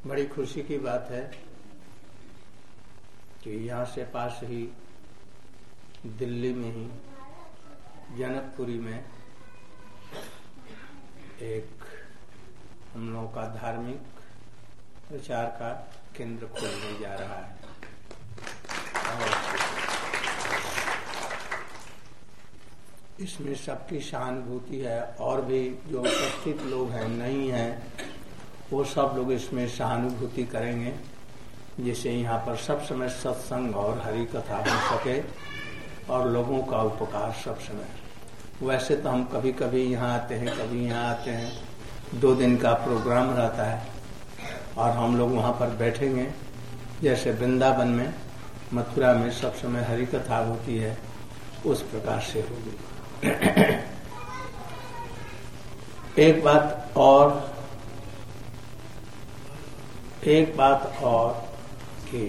बड़ी खुशी की बात है कि यहाँ से पास ही दिल्ली में ही जनकपुरी में एक हम लोगों का धार्मिक प्रचार का केंद्र खोलने जा रहा है। इसमें सबकी सहानुभूति है और भी जो उपस्थित लोग हैं नहीं हैं वो सब लोग इसमें सहानुभूति करेंगे, जिससे यहाँ पर सब समय सत्संग और हरि कथा हो सके और लोगों का उपकार सब समय। वैसे तो हम कभी कभी यहाँ आते हैं, कभी यहाँ आते हैं, 2 दिन का प्रोग्राम रहता है और हम लोग वहाँ पर बैठेंगे। जैसे वृंदावन में, मथुरा में सब समय हरि कथा होती है, उस प्रकार से होगी। एक बात और कि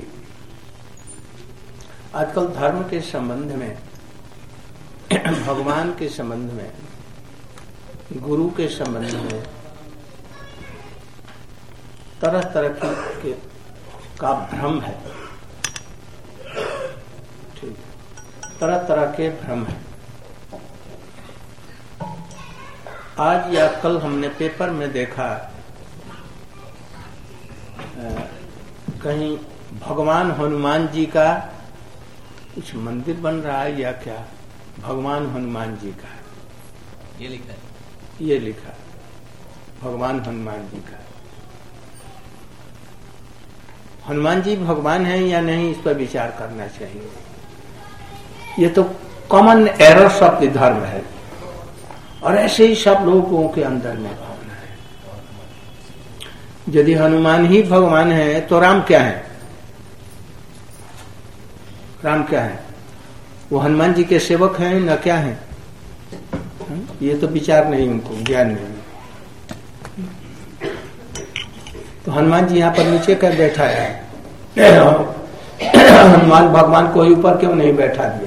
आजकल धर्म के संबंध में, भगवान के संबंध में, गुरु के संबंध में तरह तरह का भ्रम है। ठीक, तरह तरह के भ्रम है। आज या कल हमने पेपर में देखा कहीं भगवान हनुमान जी का कुछ मंदिर बन रहा है या क्या, भगवान हनुमान जी का ये लिखा है भगवान हनुमान जी का। हनुमान जी भगवान हैं या नहीं, इस पर विचार करना चाहिए। ये तो कॉमन एरर्स ऑफ द धर्म है और ऐसे ही सब लोगों के अंदर में भावना है। यदि हनुमान ही भगवान है तो राम क्या है? राम क्या है? वो हनुमान जी के सेवक हैं न क्या हैं? ये तो विचार नहीं, उनको ज्ञान नहीं। तो हनुमान जी यहाँ पर नीचे कर बैठा है, हनुमान भगवान को ऊपर क्यों नहीं बैठा दिया?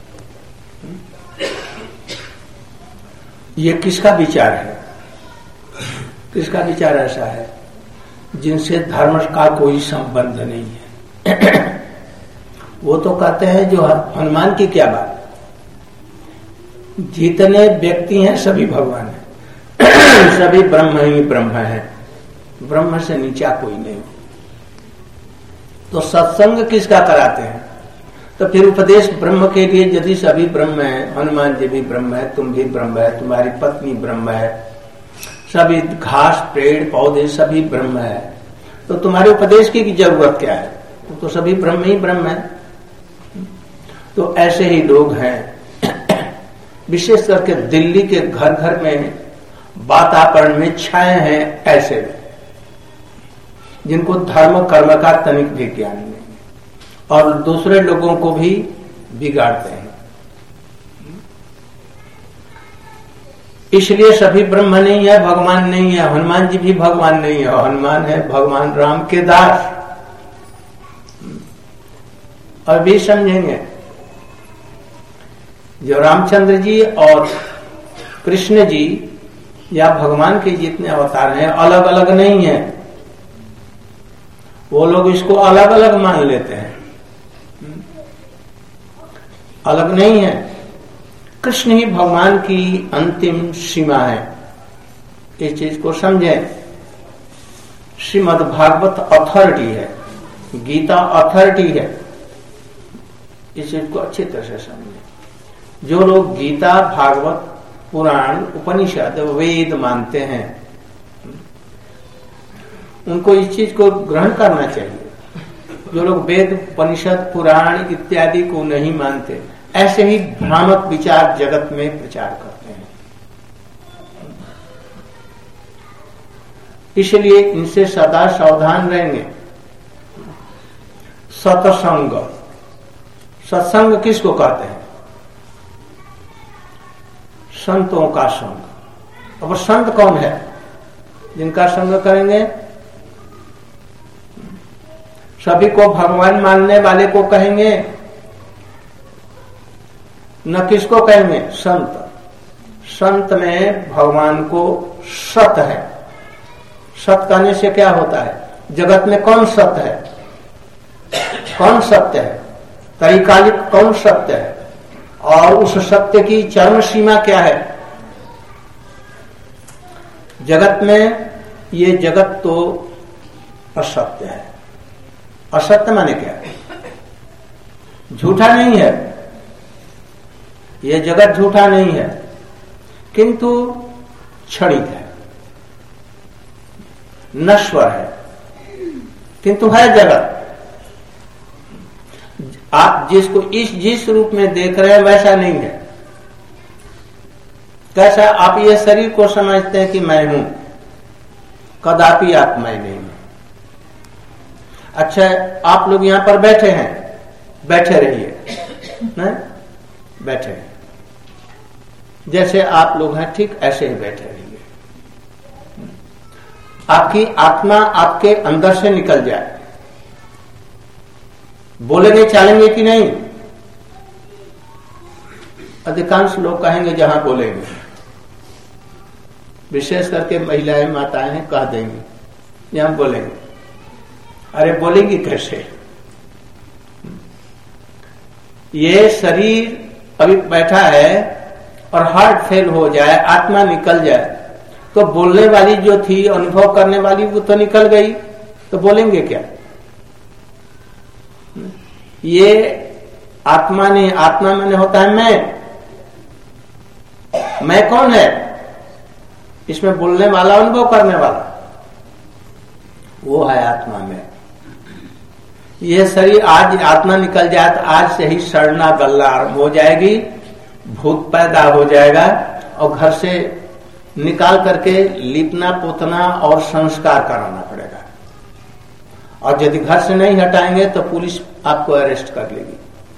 ये किसका विचार है? किसका विचार ऐसा है जिनसे धर्म का कोई संबंध नहीं है? वो तो कहते हैं जो हनुमान की क्या बात, जितने व्यक्ति हैं सभी भगवान हैं, सभी ब्रह्म ही ब्रह्म है, ब्रह्म से नीचा कोई नहीं। तो सत्संग किसका कराते हैं? तो फिर उपदेश ब्रह्म के लिए, यदि सभी ब्रह्म है, हनुमान जी भी ब्रह्म है, तुम भी ब्रह्म है, तुम्हारी पत्नी ब्रह्म है, सभी घास पेड़ पौधे सभी ब्रह्म है, तो तुम्हारे उपदेश की जरूरत क्या है? तो सभी ब्रह्म ही ब्रह्म है। तो ऐसे ही लोग हैं, विशेष करके दिल्ली के घर घर में वातावरण में छाए हैं ऐसे लोग जिनको धर्म कर्म का तनिक भी ज्ञान नहीं और दूसरे लोगों को भी बिगाड़ते हैं। इसलिए सभी ब्रह्म नहीं है, भगवान नहीं है। हनुमान जी भी भगवान नहीं है, हनुमान है भगवान राम के दास। और भी समझेंगे, जो रामचंद्र जी और कृष्ण जी या भगवान के जितने अवतार हैं अलग अलग नहीं है। वो लोग इसको अलग अलग मान लेते हैं, अलग नहीं है। कृष्ण ही भगवान की अंतिम सीमा है, इस चीज को समझें। श्रीमद् भागवत अथॉरिटी है, गीता अथॉरिटी है, इस चीज को अच्छी तरह से समझें। जो लोग गीता, भागवत, पुराण, उपनिषद, वेद मानते हैं उनको इस चीज को ग्रहण करना चाहिए। जो लोग वेद, उपनिषद, पुराण इत्यादि को नहीं मानते, ऐसे ही भ्रामक विचार जगत में प्रचार करते हैं। इसलिए इनसे सदा सावधान रहेंगे। सत्संग, सत्संग किसको कहते हैं? संतों का संग। अब संत कौन है जिनका संग करेंगे? सभी को भगवान मानने वाले को कहेंगे, न किसको कहेंगे? संत। संत में भगवान को सत है। सत कहने से क्या होता है? जगत में कौन सत्य है, कौन सत्य है, तरीकालिक कौन सत्य है, और उस सत्य की चरम सीमा क्या है। जगत में ये जगत तो असत्य है। असत्य माने क्या है? झूठा नहीं है, ये जगत झूठा नहीं है, किंतु क्षणिक है, नश्वर है, किंतु है जगत। आप जिसको जिस रूप में देख रहे हैं वैसा नहीं है। कैसा? आप ये शरीर को समझते हैं कि मैं हूं, कदापि आप मैं नहीं हूं। अच्छा, आप लोग यहां पर बैठे हैं, बैठे रहिए, नहीं बैठे हैं, जैसे आप लोग हैं ठीक ऐसे ही बैठे रहिए। आपकी आत्मा आपके अंदर से निकल जाए, बोलेंगे चालेंगे कि नहीं? अधिकांश लोग कहेंगे जहां बोलेंगे, विशेष करके महिलाएं माताएं हैं कह देंगी यहां बोलेंगे। अरे बोलेंगी कैसे? ये शरीर अभी बैठा है और हार्ट फेल हो जाए, आत्मा निकल जाए, तो बोलने वाली जो थी, अनुभव करने वाली, वो तो निकल गई, तो बोलेंगे क्या? ये आत्मा नहीं, आत्मा मैंने होता है मैं कौन है? इसमें बोलने वाला, अनुभव करने वाला, वो है आत्मा में। ये शरीर आज आत्मा निकल जाए तो आज से ही सड़ना गलना आरंभ हो जाएगी, भूत पैदा हो जाएगा, और घर से निकाल करके लिपना पोतना और संस्कार कराना पड़ेगा। और यदि घर से नहीं हटाएंगे तो पुलिस आपको अरेस्ट कर लेगी।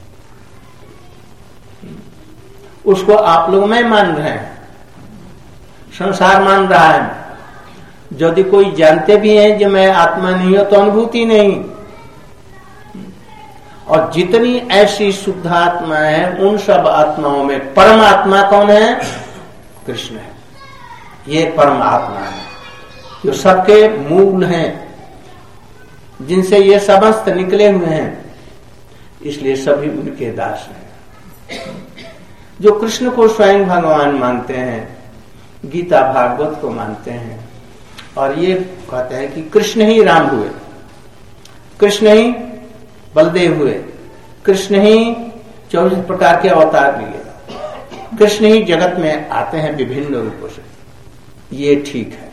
उसको आप लोग में मान रहे हैं, संसार मान रहा है। यदि कोई जानते भी हैं कि मैं आत्मा नहीं हूं तो अनुभूति नहीं। और जितनी ऐसी शुद्ध आत्मा है, उन सब आत्माओं में परमात्मा कौन है? कृष्ण है। ये परमात्मा है जो सबके मूल हैं, जिनसे ये समस्त निकले हुए हैं, इसलिए सभी उनके दास हैं। जो कृष्ण को स्वयं भगवान मानते हैं, गीता भागवत को मानते हैं, और ये कहते हैं कि कृष्ण ही राम हुए, कृष्ण ही बलदेव हुए, कृष्ण ही 24 प्रकार के अवतार लिए, कृष्ण ही जगत में आते हैं विभिन्न रूपों से, ये ठीक है।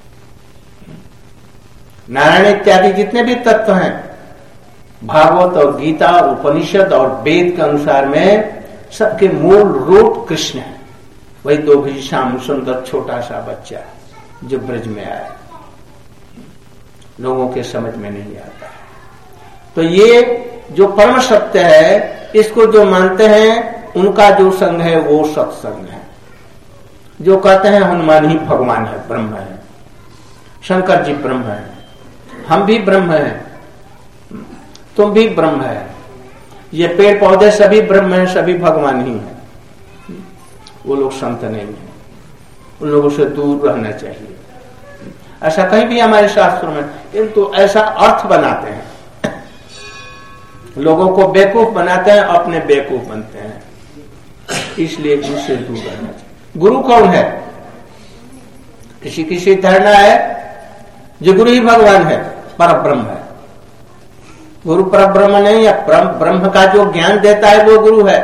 नारायण इत्यादि जितने भी तत्व हैं, भागवत और गीता और उपनिषद और वेद के अनुसार में सबके मूल रूप कृष्ण है। वही दो भी श्याम सुंदर छोटा सा बच्चा जो ब्रज में आया, लोगों के समझ में नहीं आता है। तो ये जो परम सत्य है, इसको जो मानते हैं, उनका जो संग है वो सत्संग है। जो कहते हैं हनुमान ही भगवान है, ब्रह्म है, शंकर जी ब्रह्म है, हम भी ब्रह्म हैं, तुम भी ब्रह्म है, ये पेड़ पौधे सभी ब्रह्म हैं, सभी भगवान ही हैं। वो लोग संत नहीं है, उन लोगों से दूर रहना चाहिए। ऐसा कहीं भी हमारे शास्त्रों में, किंतु ऐसा अर्थ बनाते हैं, लोगों को बेवकूफ बनाते हैं, अपने बेवकूफ बनते हैं, इसलिए उनसे दूर रहना चाहिए। गुरु कौन है? किसी किसी धारणा है जो गुरु ही भगवान है, पर ब्रह्म है। गुरु पर ब्रह्म नहीं है, ब्रह्म का जो ज्ञान देता है वो गुरु है।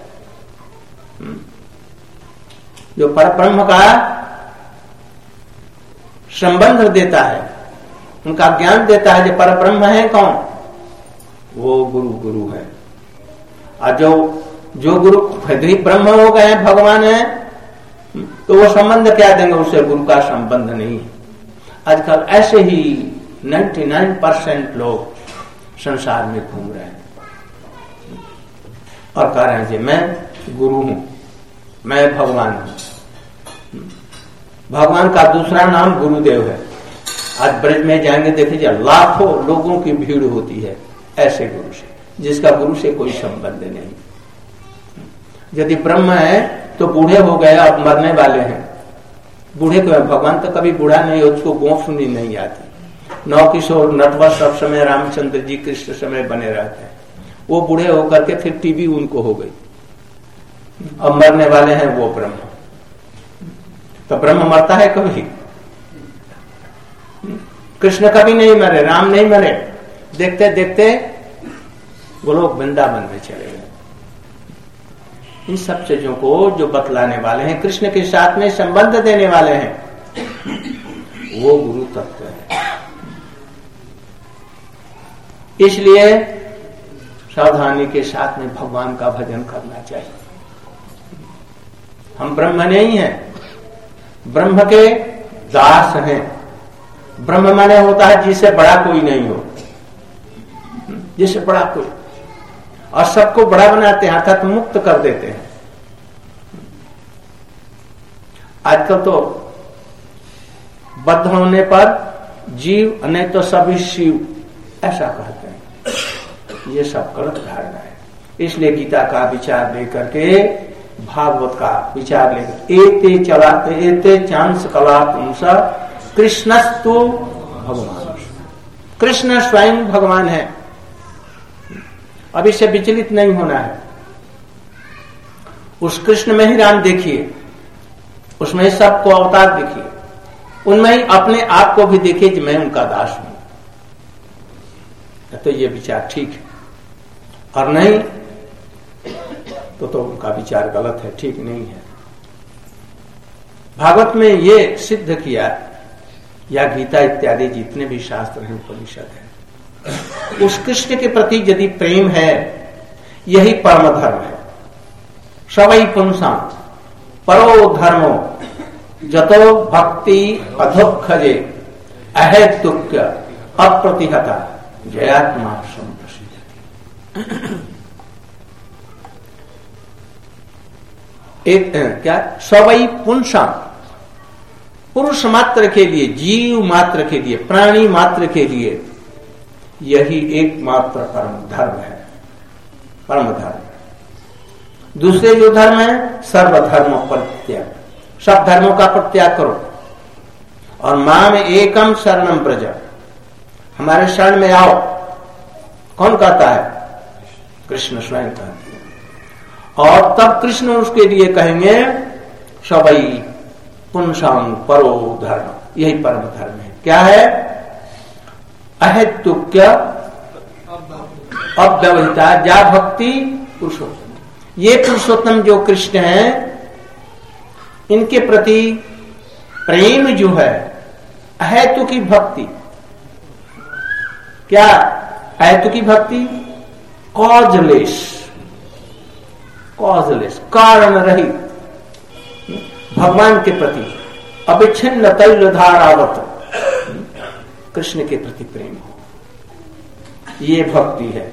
जो पर ब्रह्म का संबंध देता है, उनका ज्ञान देता है, जो पर ब्रह्म है कौन? वो गुरु है। और जो गुरु खुद ही ब्रह्म हो गए, भगवान है, तो वो संबंध क्या देंगे? उससे गुरु का संबंध नहीं है। आजकल ऐसे ही 99% लोग संसार में घूम रहे हैं और कह रहे हैं कि मैं गुरु हूं, मैं भगवान हूं। भगवान का दूसरा नाम गुरुदेव है। आज ब्रज में जाएंगे, देखिए लाखों लोगों की भीड़ होती है ऐसे गुरु से, जिसका गुरु से कोई संबंध नहीं। यदि ब्रह्म है तो बूढ़े हो गए, अब मरने वाले हैं। बूढ़े को भगवान तो कभी बूढ़ा नहीं, उसको गोंफ सुनी नहीं आती। नवकिशोर नटवर सब समय रामचंद्र जी कृष्ण समय बने रहते हैं। वो बूढ़े होकर के फिर टीबी उनको हो गई, अब मरने वाले हैं वो ब्रह्म। तो ब्रह्म मरता है कभी? कृष्ण कभी नहीं मरे, राम नहीं मरे, देखते देखते वो लोग वृंदावन में चले गए। इन सब चीजों को जो बतलाने वाले हैं, कृष्ण के साथ में संबंध देने वाले हैं, वो गुरु तत्व है। इसलिए सावधानी के साथ में भगवान का भजन करना चाहिए। हम ब्रह्म नहीं हैं, ब्रह्म के दास हैं। ब्रह्म माने होता है जिससे बड़ा कोई नहीं हो, जिससे बड़ा कोई, और सबको बड़ा बनाते हैं, अर्थात मुक्त कर देते हैं। आजकल तो बद्ध होने पर जीव नहीं तो सभी शिव ऐसा कहते हैं। ये सब गलत धारणा है। इसलिए गीता का विचार लेकर के, भागवत का विचार लेकर, एते चलाते एते चांस कला पुंसा कृष्णस्तु भगवान, कृष्ण स्वयं भगवान है। अब इससे विचलित नहीं होना है। उस कृष्ण में ही राम देखिए, उसमें ही सबको अवतार देखिए, उनमें ही अपने आप को भी देखिए कि मैं उनका दास हूं। तो ये विचार ठीक है, और नहीं तो उनका विचार गलत है, ठीक नहीं है। भागवत में ये सिद्ध किया, या गीता इत्यादि जितने भी शास्त्र हैं, उपनिषद है, उस कृष्ण के प्रति यदि प्रेम है, यही परम धर्म है। सवै पुंसा परो धर्मो जतो भक्ति अधोक्षजे अहेतुक्य अप्रतिहता जयात्मा संप्रसिद्धि। एक क्या सवै पुंसा, पुरुष मात्र के लिए, जीव मात्र के लिए, प्राणी मात्र के लिए यही एकमात्र परम धर्म है, परम धर्म। दूसरे जो धर्म है, सर्वधर्म परित्याग, सब धर्मों का परित्याग करो, और माम एकम शरणम प्रजा, हमारे शरण में आओ। कौन कहता है? कृष्ण स्वयं कहते हैं। और तब कृष्ण उसके लिए कहेंगे सवै पुंसां परो धर्म, यही परम धर्म है। क्या है? अहेतुक्य अव्यवहिता जा भक्ति पुरुषोत्तम। ये पुरुषोत्तम जो कृष्ण है, इनके प्रति प्रेम जो है, अहेतु की भक्ति। क्या अहेतु की भक्ति? कॉजलेस, कॉजलेस, कारण रहित भगवान के प्रति अविच्छिन्न तैल धारावत कृष्ण के प्रति प्रेम हो, ये भक्ति है।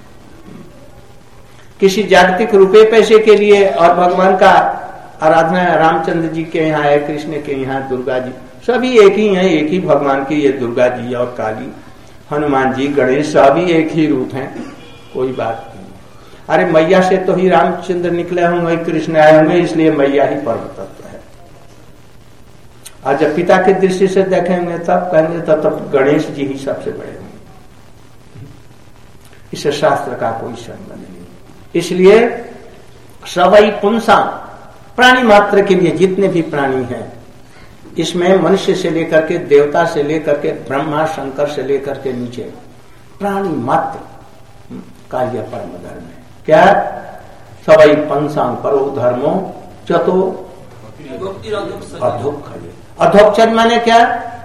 किसी जागतिक रुपए पैसे के लिए और भगवान का आराधना, रामचंद्र जी के यहाँ है, कृष्ण के यहाँ दुर्गा जी, सभी एक ही हैं, एक ही भगवान की, ये दुर्गा जी और काली, हनुमान जी, गणेश, सभी एक ही रूप हैं, कोई बात नहीं। अरे मैया से तो ही रामचंद्र निकले होंगे, कृष्ण आए होंगे, इसलिए मैया ही परम तत्व है। और जब पिता की दृष्टि से देखेंगे तब कहेंगे तब गणेश जी ही सबसे बड़े होंगे। इससे शास्त्र का कोई संबंध नहीं। इसलिए सवै पुंसा, प्राणी मात्र के लिए, जितने भी प्राणी हैं, इसमें मनुष्य से लेकर के, देवता से लेकर के, ब्रह्मा शंकर से लेकर के नीचे, प्राणी मात्र का यह परम धर्म है। क्या? सवै पुंसां परो धर्मो चतो अधोक्षजे। अधोक्षज माने क्या?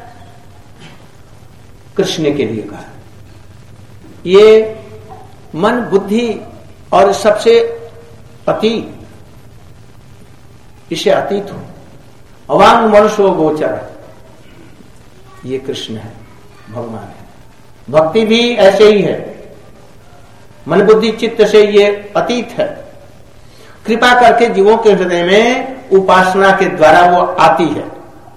कृष्ण के लिए कहा। ये मन, बुद्धि और सबसे अतीत, इसे अतीत हो, अवांग मनुष्यो गोचर, ये कृष्ण है, भगवान है। भक्ति भी ऐसे ही है, मन बुद्धि चित्त से ये अतीत है। कृपा करके जीवों के हृदय में उपासना के द्वारा वो आती है।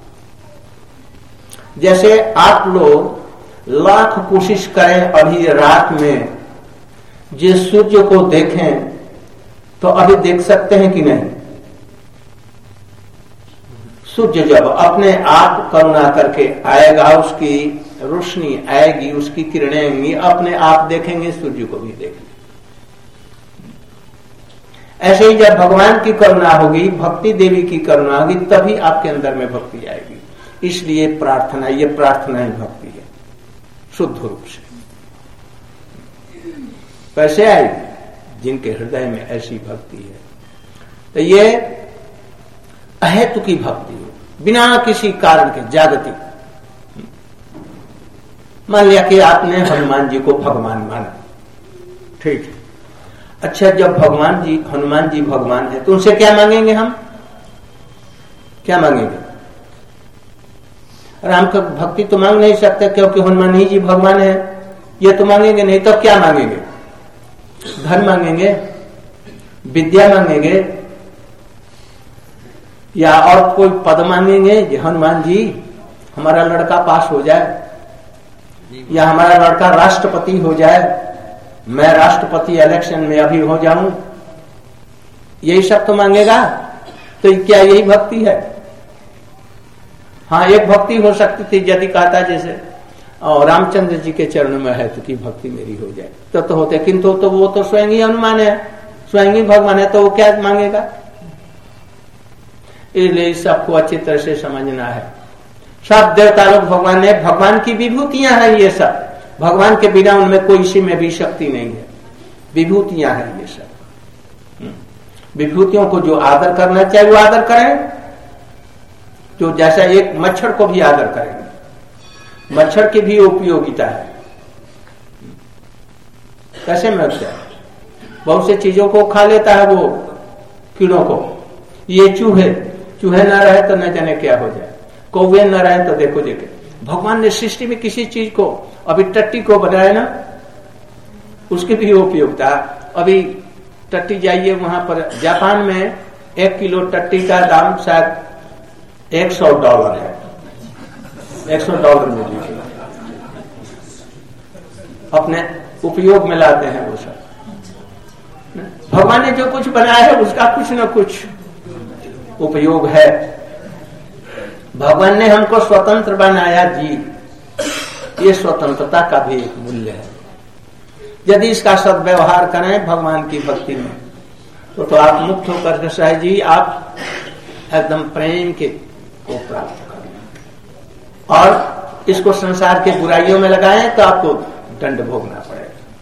जैसे आप लोग लाख कोशिश करें अभी रात में जिस सूर्य को देखें, तो अभी देख सकते हैं कि नहीं? सूर्य जब अपने आप करुणा करके आएगा, उसकी रोशनी आएगी, उसकी किरणें आएंगी, अपने आप देखेंगे, सूर्य को भी देखेंगे। ऐसे ही जब भगवान की करुणा होगी, भक्ति देवी की करुणा होगी, तभी आपके अंदर में भक्ति आएगी। इसलिए प्रार्थना, ये प्रार्थना ही भक्ति है शुद्ध रूप से। कैसे आएगी? जिनके हृदय में ऐसी भक्ति है। तो ये अहेतु की भक्ति हो, बिना किसी कारण के, जागतिक। मान लिया कि आपने हनुमान जी को भगवान माना, ठीक है। अच्छा, जब हनुमान जी भगवान है तो उनसे क्या मांगेंगे हम? क्या मांगेंगे? राम का भक्ति तो मांग नहीं सकते क्योंकि हनुमान ही जी भगवान है, ये तो मांगेंगे नहीं। तब क्या मांगेंगे? धन मांगेंगे, विद्या मांगेंगे, या और कोई पद मांगेंगे? हनुमान जी हमारा लड़का पास हो जाए, या हमारा लड़का राष्ट्रपति हो जाए, मैं राष्ट्रपति इलेक्शन में अभी हो जाऊं, यही सब तो मांगेगा। तो क्या यही भक्ति है? हाँ, एक भक्ति हो सकती थी यदि कहता जैसे और रामचंद्र जी के चरणों में है तो की भक्ति मेरी हो जाए, तो होते। किंतु तो वो तो स्वयं ही हनुमान है, स्वयं ही भगवान है, तो वो क्या मांगेगा? इसलिए सबको अच्छी तरह से समझना है। सब देवता लोग भगवान है, भगवान की विभूतियां हैं ये सब। भगवान के बिना उनमें कोई इसी में भी शक्ति नहीं है, विभूतियां हैं ये सब। विभूतियों को जो आदर करना चाहिए वो आदर करें, जो जैसा एक मच्छर को भी आदर करेंगे। मच्छर की भी उपयोगिता है, कैसे मरता है, बहुत से चीजों को खा लेता है वो, कीड़ों को। ये चूहे न रहे तो न जाने क्या हो जाए, कौवे न रहे तो देखो देखे। भगवान ने सृष्टि में किसी चीज को, अभी टट्टी को बनाया ना, उसकी भी उपयोगिता। अभी टट्टी जाइए वहां पर, जापान में 1 किलो टट्टी का दाम शायद $100 है, $100 में लीजिए। अपने उपयोग में लाते हैं वो सब। भगवान ने जो कुछ बनाया है उसका कुछ न कुछ उपयोग है। भगवान ने हमको स्वतंत्र बनाया जी, ये स्वतंत्रता का भी एक मूल्य है। यदि इसका सद्व्यवहार करें भगवान की भक्ति में तो आप मुक्त होकर के सहज जी आप एकदम प्रेम के को प्राप्त करें। और इसको संसार के बुराइयों में लगाएं तो आपको दंड भोगना पड़ेगा।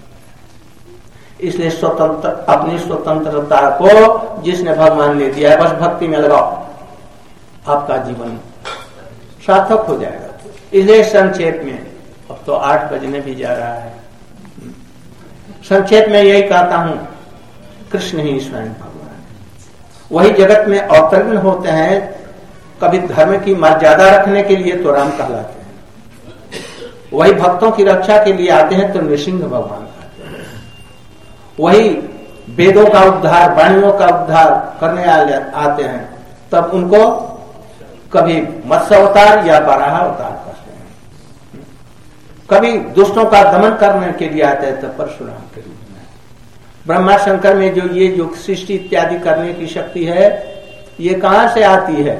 इसलिए अपनी स्वतंत्रता को जिसने भगवान ने दिया है, बस भक्ति में लगाओ, आपका जीवन सार्थक हो जाएगा। इसलिए संक्षेप में, अब तो 8 बजने भी जा रहा है, संक्षेप में यही कहता हूं, कृष्ण ही स्वयं भगवान है। वही जगत में अवतरण होते हैं। कभी धर्म की मर्यादा रखने के लिए तो राम कहलाते हैं, वही भक्तों की रक्षा के लिए आते हैं तो नृसिंह भगवान कहते हैं। वही वेदों का उद्धार, वाणियों का उद्धार करने आते हैं, तब उनको कभी मत्स्य अवतार या वराह अवतार कहते हैं। कभी दुष्टों का दमन करने के लिए आते हैं तो परशुराम के रूप में। ब्रह्मा शंकर में जो सृष्टि इत्यादि करने की शक्ति है, ये कहां से आती है?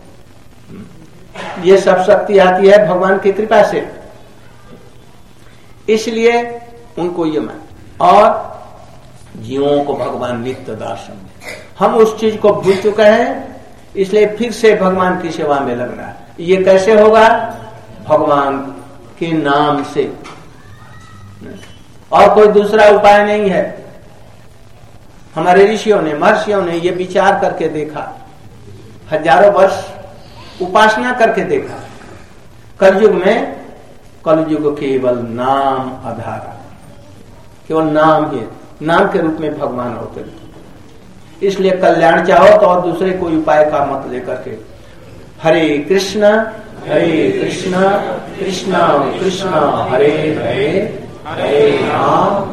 ये सब शक्ति आती है भगवान की कृपा से। इसलिए उनको ये मान, और जीवों को भगवान नित्य दास समझे। हम उस चीज को भूल चुके हैं, इसलिए फिर से भगवान की सेवा में लग रहा है। ये कैसे होगा? भगवान के नाम से, और कोई दूसरा उपाय नहीं है। हमारे ऋषियों ने, महर्षियों ने ये विचार करके देखा, हजारों वर्ष उपासना करके देखा। कलयुग में, कलयुग केवल नाम आधार, केवल नाम ही, नाम के रूप में भगवान अवतरित। इसलिए कल्याण चाहो तो और दूसरे कोई उपाय का मत लेकर के हरे कृष्णा कृष्णा कृष्णा हरे हरे, हरे राम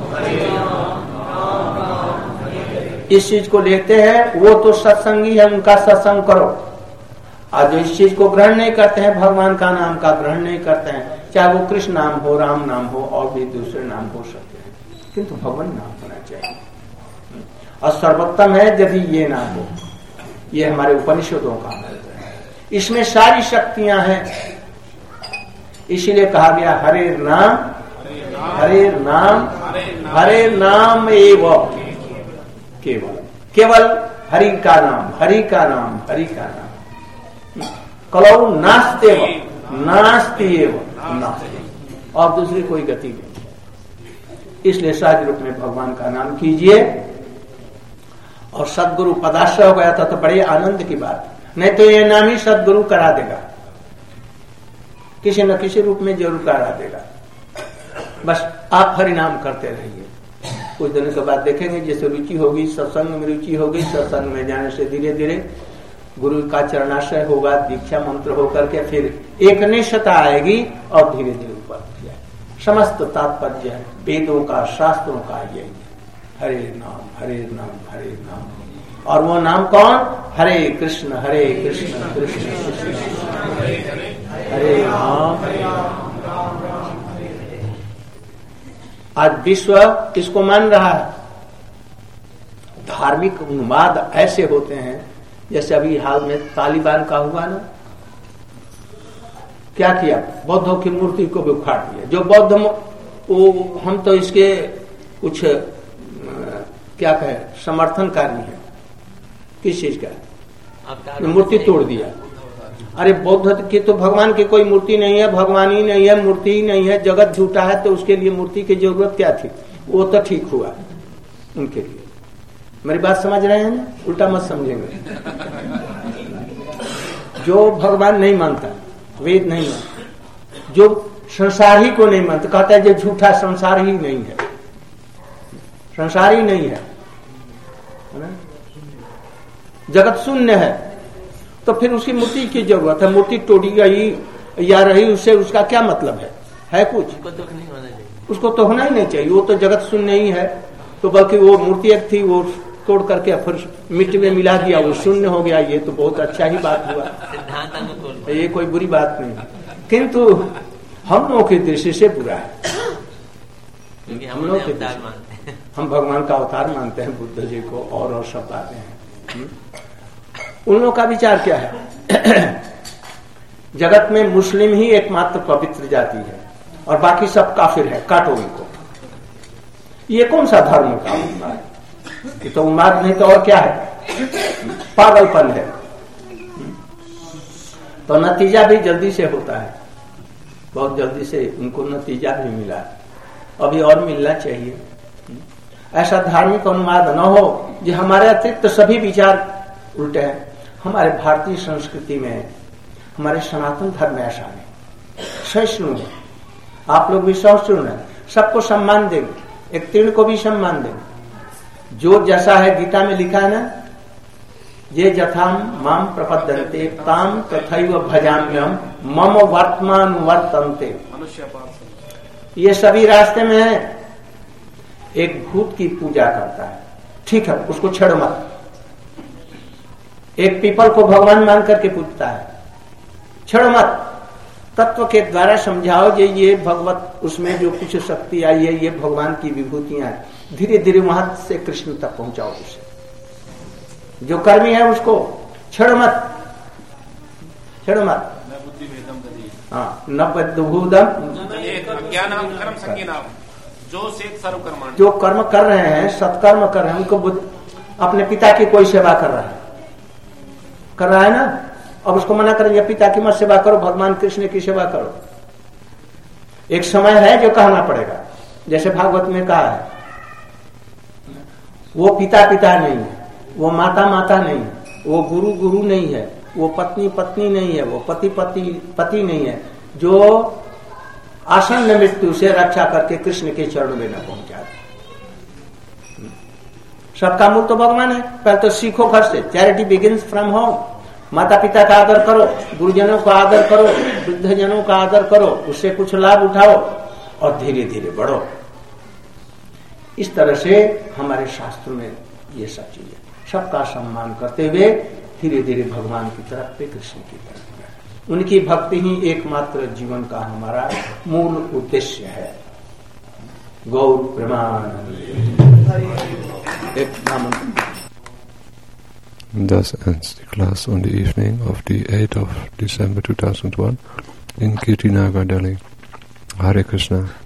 इस चीज को लेते हैं, वो तो सत्संगी है, उनका सत्संग करो। और जो इस चीज को ग्रहण नहीं करते हैं, भगवान का नाम का ग्रहण नहीं करते हैं, चाहे वो कृष्ण नाम हो, राम नाम हो, और भी दूसरे नाम हो सकते हैं, किंतु भगवान नाम होना चाहिए। और सर्वोत्तम है यदि ये नाम हो। ये हमारे उपनिषदों का मंत्र है, इसमें सारी शक्तियां हैं। इसीलिए कहा गया हरे नाम हरे नाम हरे नाम एवं केवल केवल हरि का नाम हरि का नाम हरि का नाम। कलौ नास्तेव नास्तेव नास्तेव, और दूसरी कोई गति नहीं। इसलिए सहज रूप में भगवान का नाम कीजिए। और सदगुरु पदाश्रय हो गया था तो बड़े आनंद की बात, नहीं तो ये नाम ही सदगुरु करा देगा, किसी न किसी रूप में जरूर करा देगा। बस आप हरिनाम करते रहिए। कुछ दिनों के बाद देखेंगे जैसे रुचि होगी, सत्संग में रुचि होगी, सत्संग में जाने से धीरे धीरे गुरु का चरणाश्रय होगा, दीक्षा मंत्र होकर के फिर एक निष्ठता आएगी और धीरे धीरे ऊपर उठ जाए। समस्त तात्पर्य वेदों का शास्त्रों का यही है, हरे नाम हरे नाम हरे नाम। और वो नाम कौन? हरे कृष्ण कृष्ण कृष्ण हरे राम। आज विश्व किसको मान रहा है? धार्मिक उन्माद ऐसे होते हैं, जैसे अभी हाल में तालिबान का हुआ ना, क्या किया? बौद्धों की मूर्ति को भी उखाड़ दिया। जो बौद्ध वो हम तो इसके कुछ क्या कहे समर्थनकारी है। किस चीज का? मूर्ति तोड़ दिया। अरे बौद्ध की तो भगवान की कोई मूर्ति नहीं है, भगवान ही नहीं है, मूर्ति ही नहीं है, जगत झूठा है, तो उसके लिए मूर्ति की जरूरत क्या थी? वो तो ठीक हुआ उनके लिए। मेरी बात समझ रहे हैं ना? उल्टा मत समझेंगे। जो भगवान नहीं मानता, वेद नहीं मानता, जो संसार ही को नहीं मानता, कहता है जो झूठा संसार ही नहीं है, संसार ही नहीं है, जगत शून्य है, तो फिर उसकी मूर्ति की जरूरत है? मूर्ति तोड़ी गई या रही, उससे उसका क्या मतलब है कुछ? उसको तो होना ही नहीं चाहिए। वो तो जगत शून्य ही है, तो बल्कि वो मूर्ति एक थी, वो तोड़ करके फिर मिट्टी में मिला दिया, वो शून्य हो गया। ये तो बहुत अच्छा ही बात हुआ, ये कोई बुरी बात नहीं, किंतु हम लोगों की दृष्टि से बुरा है। हम लोग हम भगवान का अवतार मानते हैं बुद्ध जी को, और सब बातें हैं। उन लोगों का विचार क्या है? जगत में मुस्लिम ही एकमात्र पवित्र जाति है और बाकी सब काफिर है, काटो इनको। ये कौन सा धर्म का उन्माद? ये तो उन्माद नहीं तो और क्या है? पागलपन है। तो नतीजा भी जल्दी से होता है, बहुत जल्दी से उनको नतीजा भी मिला, अभी और मिलना चाहिए। ऐसा धार्मिक उन्माद न हो जो हमारे अतिरिक्त सभी विचार उल्टे हैं। हमारे भारतीय संस्कृति में, हमारे सनातन धर्म में ऐसा नहीं, सहिष्णु है। आप लोग भी सहिष्णु है, सबको सम्मान देंगे, एक तीर्ण को भी सम्मान देंगे। जो जैसा है गीता में लिखा है ना, ये यथाम माम प्रपद्यन्ते ताम तथैव भजाम्यहम् मम वर्तमान वर्तन्ते। ये सभी रास्ते में है। एक भूत की पूजा करता है, ठीक है, उसको छेड़ो मत। एक पीपल को भगवान मान करके पूजता है, छेड़ो मत। तत्व के द्वारा समझाओ जे ये भगवत, उसमें जो कुछ शक्ति आई है, ये भगवान की विभूतियां हैं, धीरे धीरे वहां से कृष्ण तक पहुंचाओ उसे। जो कर्मी है उसको छेड़ो मत, छेड़ो मत। हाँ, न बुद्धभूतम जो कर्म कर रहे हैं, सत्कर्म कर रहे हैं, उनको अपने पिता की कोई सेवा कर रहा है ना, अब उसको मना करेंगे पिता की मत सेवा करो, भगवान कृष्ण की सेवा करो। एक समय है जो कहना पड़ेगा, जैसे भागवत में कहा है, वो पिता पिता नहीं है, वो माता माता नहीं है, वो गुरु गुरु नहीं है, वो पत्नी पत्नी नहीं है, वो पति पति नहीं है, जो आसन्न मृत्यु से रक्षा करके कृष्ण के चरणों में न पहुंचा। सबका मूल तो भगवान है। पहले तो सीखो घर से, चैरिटी बिगिंस फ्रॉम होम। माता पिता का आदर करो, गुरुजनों का आदर करो, वृद्धजनों का आदर करो, उससे कुछ लाभ उठाओ और धीरे धीरे बढ़ो। इस तरह से हमारे शास्त्र में ये सब चीजें, सबका सम्मान करते हुए धीरे धीरे भगवान की तरफ पे, कृष्ण की तरफ। उनकी भक्ति ही एकमात्र जीवन का हमारा मूल उद्देश्य है। गौर Premanand. Thus ends the class on the evening of the 8th of December 2001. in Kirtinagar, Delhi. Hare Krishna.